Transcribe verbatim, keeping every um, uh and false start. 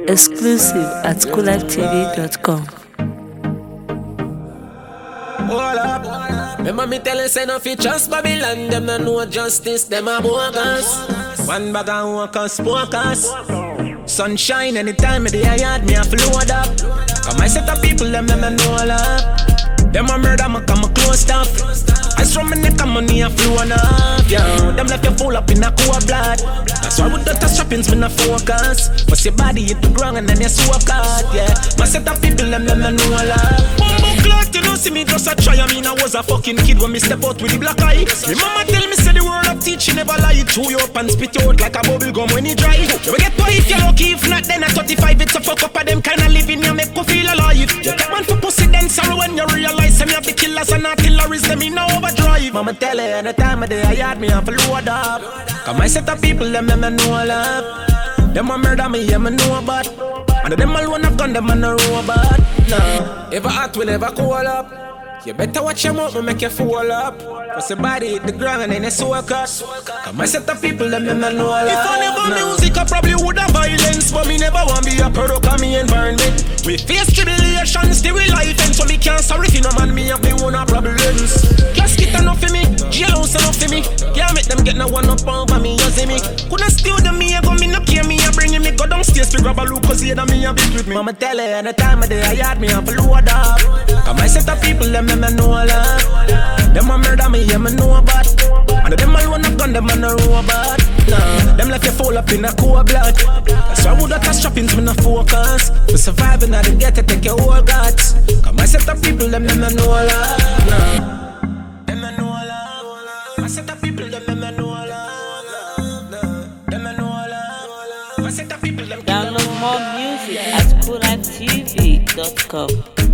Exclusive at cool life t v dot com. Hold up. Remember me telling say no fi trust Babylon. Them no know justice, them a bogus. One bag of workers, focus. Sunshine anytime of the yard, me a float up. Cause my set of people, them them no know love. Them a murder, me come a close up. Ice from my neck and money a flowing up, yeah. Them left you full up in a cold blood. That's why with the touch trappings, me no focus. But your body hit the ground and then you soak out, yeah. My set of people, them them no know love. Bumbo clock, you don't see me just a try. I mean I was a fucking kid when me step out with the black eye. Me mama tell me say the word of teaching never lie. Chew you up and spit you out like a bubble gum when it dry. You get why if you're lucky, if not then at thirty-five it's a fuck up of them kind of living you make you feel alive. You get one for pussy then sorrow when you realize them you have the killers and artilleries them in overdrive. Mama tell her any time of day I had me off a load up. Cause my set of people them them know love. Them a murder me yeah me know about. And them alone have gun them and no robot. Nah, ever hot will never cool up. You better watch your mouth, make you fall up. Cause your body hit the ground and then you soak up. Cause my set of people, them them know love. If I never no. music, I probably would have violence. But me never want be a product of me environment. We face tribulations, still we life and so me can't sorry if no man me have me own problems. Casket enough for me, jailhouse enough for me. Can't make them get no one up over me, you see me. Couldn't steal them, me, I go me no care me, I bring me go downstairs to grab a look cause yeah, me a bit with me. Mama tell her any time of day I had me have a load up. Cause my set of people, them them know love. Them a murder me, yeah, me know about. And them alone a gun, them a no robot. Nah, them left you fall up in a cold blood. That's why I would have touched trappings, me no focus. To survive and I didn't get to take your whole guts. Cause my set of people, them them a know love. Nah, them a know love. My set of people, them them a know love. Them a know love. My set of people, them Download more music at cool life t v dot com.